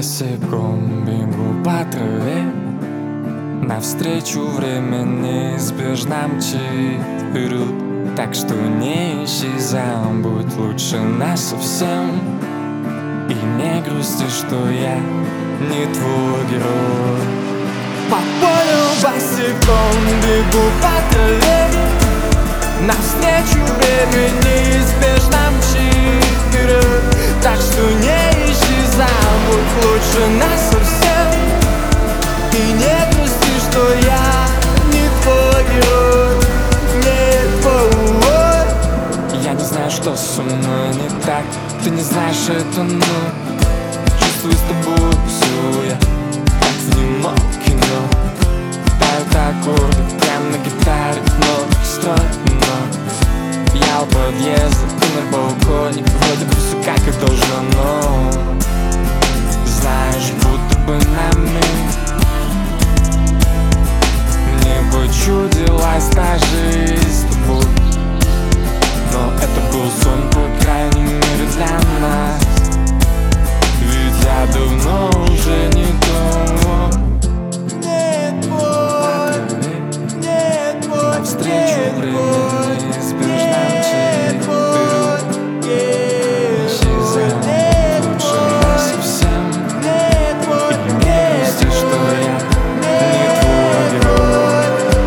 босиком бегу по траве, навстречу время неизбежно мчит вперед. Так что не ищи, забудь лучше нас совсем. И не грусти, что я не твой герой. По полю босиком бегу по траве, навстречу время неизбежно мчит вперед. Так что не ищи, забудь лучше нас совсем. И не грусти, что я не твой герой, не твой. Я не знаю, что со мной не так, ты не знаешь это, но чувствую с тобой все я, как в немом кино. Поют аккорды прям на гитаре, но стройно. Я у подъезда, ты на балконе, вроде бы все как и должно, но знаешь, будто бы на миг мне почудилась та жизнь с тобой. Но это был сон, по крайней мере для нас. Ведь я давно уже не тот. Не твой, не твой, навстречу время неизбежно мчит вперед. Исчезай, лучше нас совсем. И не грусти, что я не твой герой.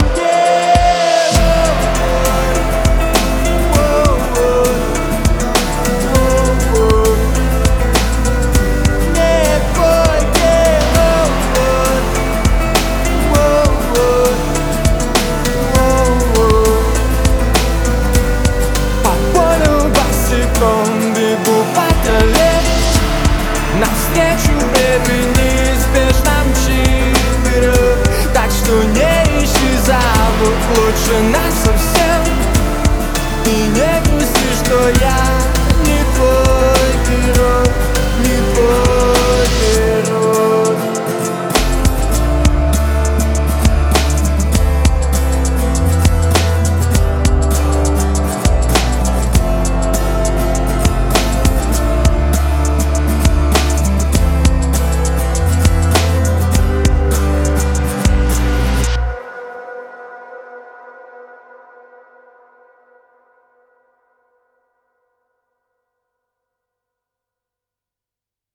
Бегу по траве, навстречу время неизбежно мчит вперед. Так что не ищи, забудь лучше нас совсем. И не грусти, что я